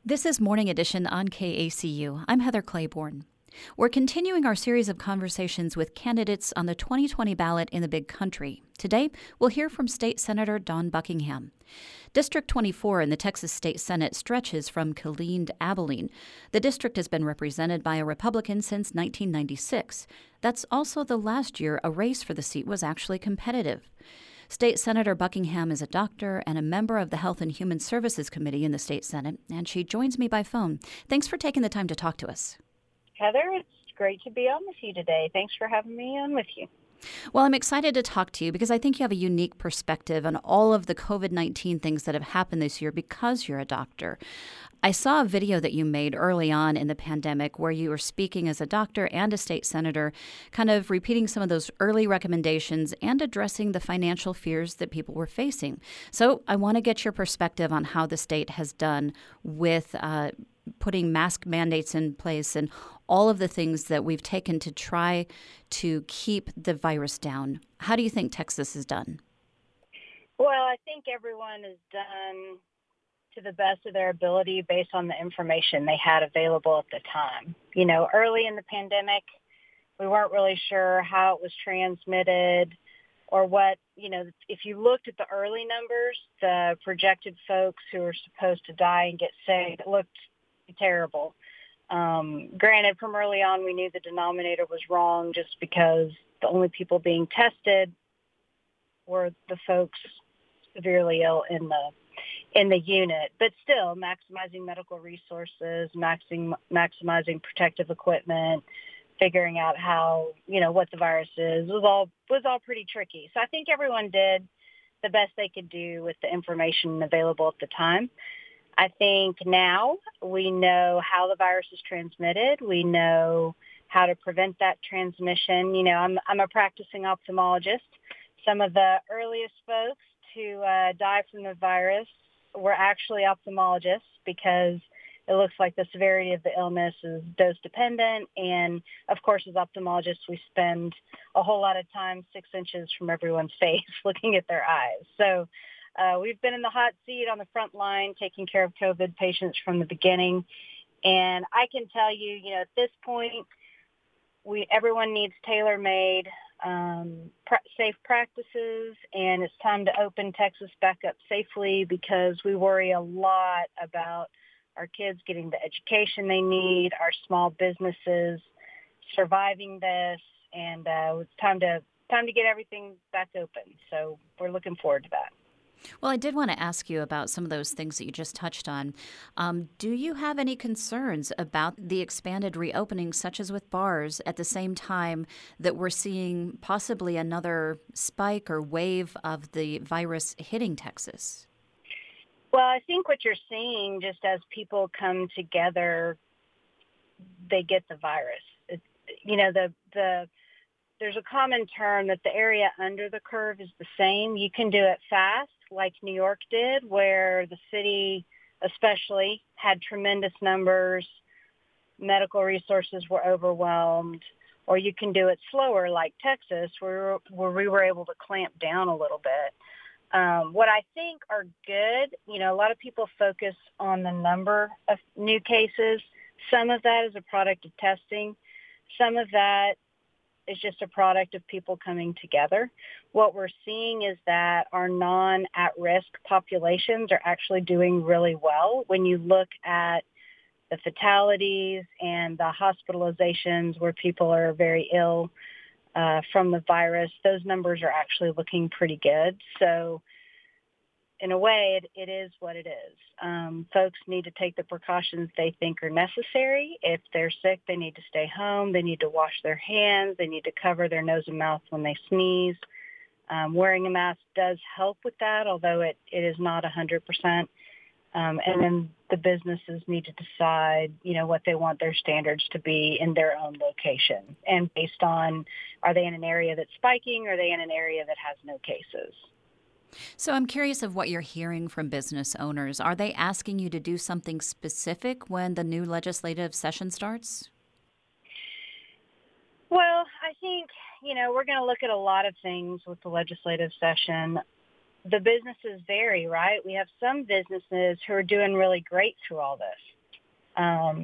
This is Morning Edition on KACU. I'm Heather Claiborne. We're continuing our series of conversations with candidates on the 2020 ballot in the Big Country. Today, we'll hear from State Senator Dawn Buckingham. District 24 in the Texas State Senate stretches from Killeen to Abilene. The district has been represented by a Republican since 1996. That's also the last year a race for the seat was actually competitive. State Senator Buckingham is a doctor and a member of the Health and Human Services Committee in the State Senate, and she joins me by phone. Thanks for taking the time to talk to us. Heather, it's great to be on with you today. Thanks for having me on with you. Well, I'm excited to talk to you because I think you have a unique perspective on all of the COVID-19 things that have happened this year because you're a doctor. I saw a video that you made early on in the pandemic where you were speaking as a doctor and a state senator, kind of repeating some of those early recommendations and addressing the financial fears that people were facing. So I want to get your perspective on how the state has done with putting mask mandates in place and all of the things that we've taken to try to keep the virus down. How do you think Texas has done? Well, I think everyone has done to the best of their ability based on the information they had available at the time. You know, early in the pandemic, we weren't really sure how it was transmitted or what, if you looked at the early numbers, the projected folks who were supposed to die and get sick, it looked terrible. Granted, from early on, we knew the denominator was wrong just because the only people being tested were the folks severely ill in the unit. But still, maximizing medical resources, maximizing protective equipment, figuring out how, what the virus is was all pretty tricky. So I think everyone did the best they could do with the information available at the time. I think now we know how the virus is transmitted. We know how to prevent that transmission. I'm a practicing ophthalmologist. Some of the earliest folks to die from the virus were actually ophthalmologists because it looks like the severity of the illness is dose dependent. And of course, as ophthalmologists, we spend a whole lot of time 6 inches from everyone's face looking at their eyes. So we've been in the hot seat on the front line taking care of COVID patients from the beginning. And I can tell you, at this point, everyone needs tailor-made safe practices, and it's time to open Texas back up safely because we worry a lot about our kids getting the education they need, our small businesses surviving this, and it's time to get everything back open. So we're looking forward to that. Well, I did want to ask you about some of those things that you just touched on. Do you have any concerns about the expanded reopening, such as with bars, at the same time that we're seeing possibly another spike or wave of the virus hitting Texas? Well, I think what you're seeing, just as people come together, they get the virus. There's a common term that the area under the curve is the same. You can do it fast, like New York did, where the city especially had tremendous numbers, medical resources were overwhelmed, or you can do it slower, like Texas, where we were able to clamp down a little bit. What I think are good, a lot of people focus on the number of new cases. Some of that is a product of testing. Some of that is just a product of people coming together. What we're seeing is that our non-at-risk populations are actually doing really well. When you look at the fatalities and the hospitalizations where people are very ill from the virus, those numbers are actually looking pretty good. So in a way, it is what it is. Folks need to take the precautions they think are necessary. If they're sick, they need to stay home. They need to wash their hands. They need to cover their nose and mouth when they sneeze. Wearing a mask does help with that, although it is not 100%. And then the businesses need to decide, what they want their standards to be in their own location. And based on, are they in an area that's spiking, or are they in an area that has no cases? So I'm curious of what you're hearing from business owners. Are they asking you to do something specific when the new legislative session starts? Well, I think, we're going to look at a lot of things with the legislative session. the businesses vary, right? We have some businesses who are doing really great through all this.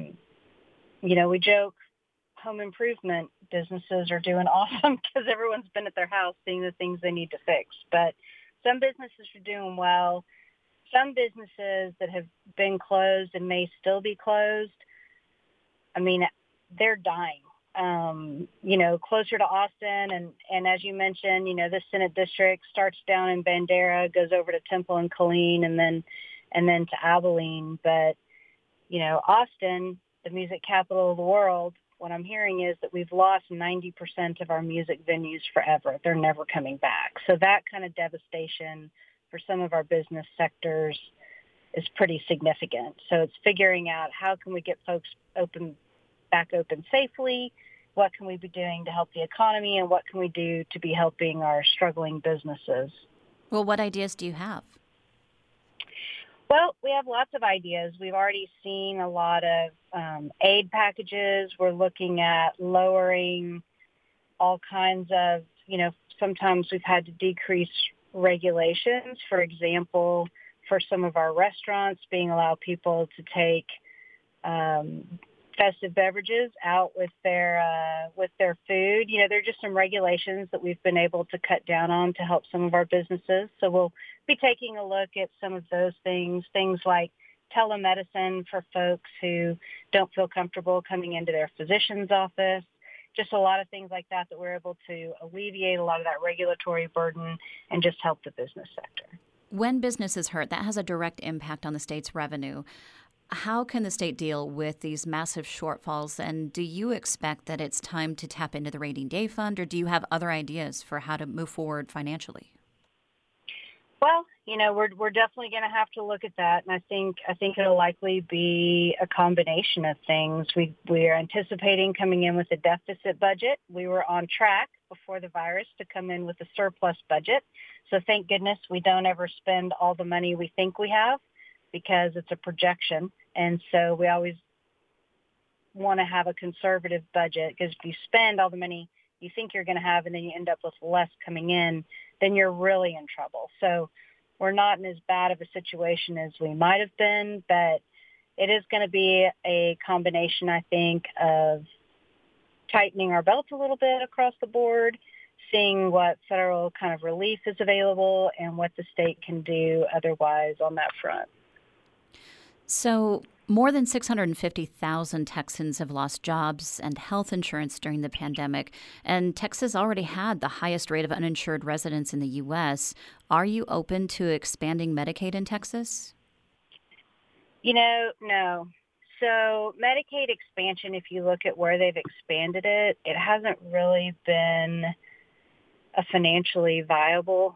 We joke home improvement businesses are doing awesome because everyone's been at their house seeing the things they need to fix. But some businesses are doing well. Some businesses that have been closed and may still be closed, they're dying. Closer to Austin, and as you mentioned, the Senate district starts down in Bandera, goes over to Temple and Killeen, and then to Abilene. But Austin, the music capital of the world, what I'm hearing is that we've lost 90% of our music venues forever. They're never coming back. So that kind of devastation for some of our business sectors is pretty significant. So it's figuring out how can we get folks back open safely, what can we be doing to help the economy, and what can we do to be helping our struggling businesses. Well, what ideas do you have? Well, we have lots of ideas. We've already seen a lot of aid packages. We're looking at lowering all kinds of, sometimes we've had to decrease regulations. For example, for some of our restaurants, being allow people to take festive beverages out with their food. There are just some regulations that we've been able to cut down on to help some of our businesses. So we'll be taking a look at some of those things like telemedicine for folks who don't feel comfortable coming into their physician's office. Just a lot of things like that we're able to alleviate a lot of that regulatory burden and just help the business sector. When business is hurt, that has a direct impact on the state's revenue. How can the state deal with these massive shortfalls, and do you expect that it's time to tap into the Rainy Day Fund, or do you have other ideas for how to move forward financially? Well, we're definitely going to have to look at that, and I think it'll likely be a combination of things. We are anticipating coming in with a deficit budget. We were on track before the virus to come in with a surplus budget, so thank goodness we don't ever spend all the money we think we have, because it's a projection. And so we always want to have a conservative budget, because if you spend all the money you think you're going to have and then you end up with less coming in, then you're really in trouble. So we're not in as bad of a situation as we might have been, but it is going to be a combination, I think, of tightening our belts a little bit across the board, seeing what federal kind of relief is available and what the state can do otherwise on that front. So more than 650,000 Texans have lost jobs and health insurance during the pandemic, and Texas already had the highest rate of uninsured residents in the U.S. Are you open to expanding Medicaid in Texas? No. So Medicaid expansion, if you look at where they've expanded it, it hasn't really been a financially viable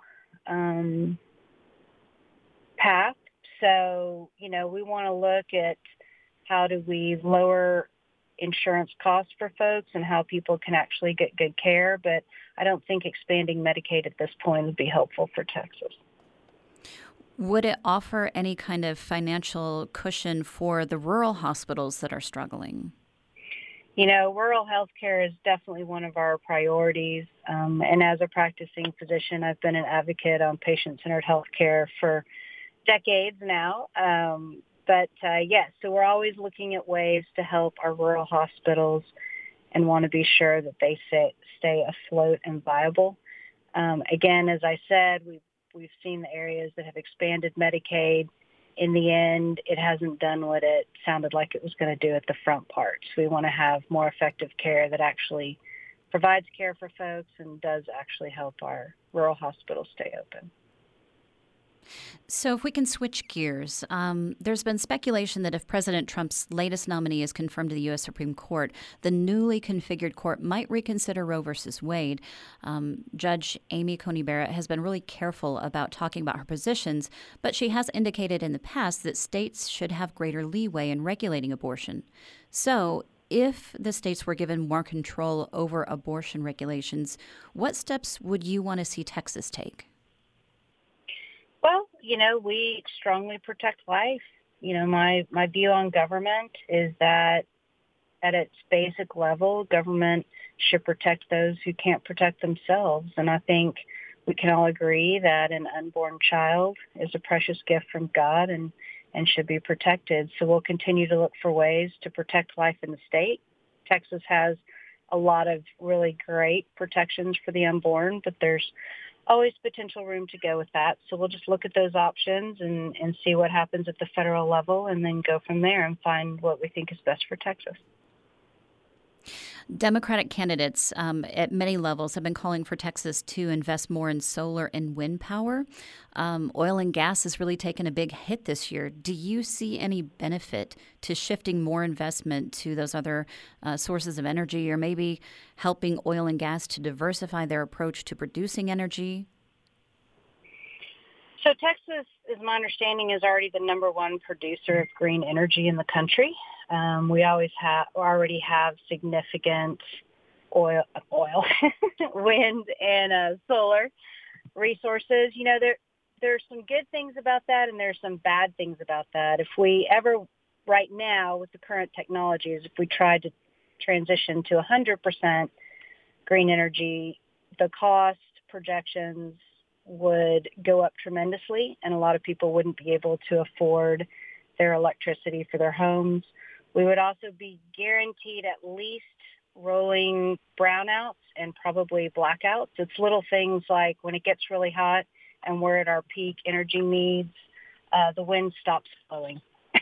path. So, we want to look at how do we lower insurance costs for folks and how people can actually get good care. But I don't think expanding Medicaid at this point would be helpful for Texas. Would it offer any kind of financial cushion for the rural hospitals that are struggling? Rural health care is definitely one of our priorities. And as a practicing physician, I've been an advocate on patient-centered health care for decades now. Yes, so we're always looking at ways to help our rural hospitals and want to be sure that they stay afloat and viable. Again, as I said, we've seen the areas that have expanded Medicaid. In the end, it hasn't done what it sounded like it was going to do at the front parts. We want to have more effective care that actually provides care for folks and does actually help our rural hospitals stay open. So if we can switch gears, there's been speculation that if President Trump's latest nominee is confirmed to the U.S. Supreme Court, the newly configured court might reconsider Roe versus Wade. Judge Amy Coney Barrett has been really careful about talking about her positions, but she has indicated in the past that states should have greater leeway in regulating abortion. So if the states were given more control over abortion regulations, what steps would you want to see Texas take? Well, we strongly protect life. My view on government is that at its basic level, government should protect those who can't protect themselves. And I think we can all agree that an unborn child is a precious gift from God and should be protected. So we'll continue to look for ways to protect life in the state. Texas has a lot of really great protections for the unborn, but there's always potential room to go with that. So we'll just look at those options and see what happens at the federal level and then go from there and find what we think is best for Texas. Democratic candidates at many levels have been calling for Texas to invest more in solar and wind power. Oil and gas has really taken a big hit this year. Do you see any benefit to shifting more investment to those other sources of energy, or maybe helping oil and gas to diversify their approach to producing energy? So Texas, is my understanding, is already the number one producer of green energy in the country. We already have significant oil, wind, and solar resources. You know, there's some good things about that, and there's some bad things about that. If we ever, right now, with the current technologies, if we tried to transition to 100% green energy, the cost projections would go up tremendously, and a lot of people wouldn't be able to afford their electricity for their homes. We would also be guaranteed at least rolling brownouts and probably blackouts. It's little things like when it gets really hot and we're at our peak energy needs, the wind stops blowing.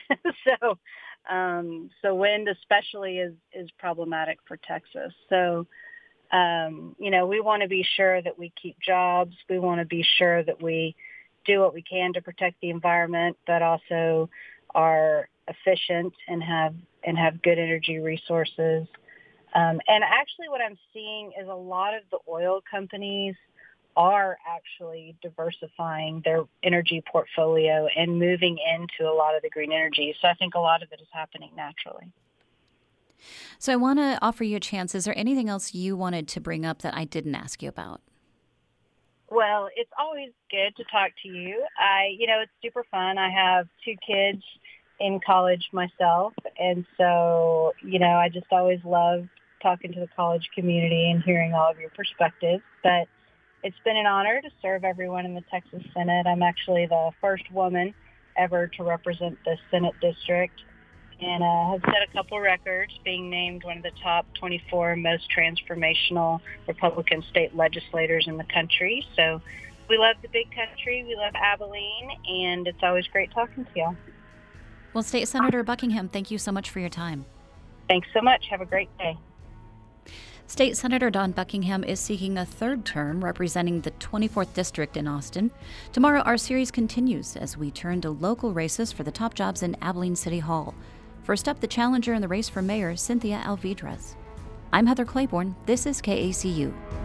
So wind especially is problematic for Texas. So, we want to be sure that we keep jobs. We want to be sure that we do what we can to protect the environment, but also are efficient and have good energy resources. And actually what I'm seeing is a lot of the oil companies are actually diversifying their energy portfolio and moving into a lot of the green energy. So I think a lot of it is happening naturally. So I want to offer you a chance. Is there anything else you wanted to bring up that I didn't ask you about? Well, it's always good to talk to you. It's super fun. I have 2 kids in college myself. And so, I just always love talking to the college community and hearing all of your perspectives. But it's been an honor to serve everyone in the Texas Senate. I'm actually the first woman ever to represent the Senate district and have set a couple records, being named one of the top 24 most transformational Republican state legislators in the country. So we love the big country. We love Abilene, and it's always great talking to y'all. Well, State Senator Buckingham, thank you so much for your time. Thanks so much. Have a great day. State Senator Dawn Buckingham is seeking a 3rd term representing the 24th District in Austin. Tomorrow, our series continues as we turn to local races for the top jobs in Abilene City Hall. First up, the challenger in the race for mayor, Cynthia Alvidrez. I'm Heather Claiborne. This is KACU.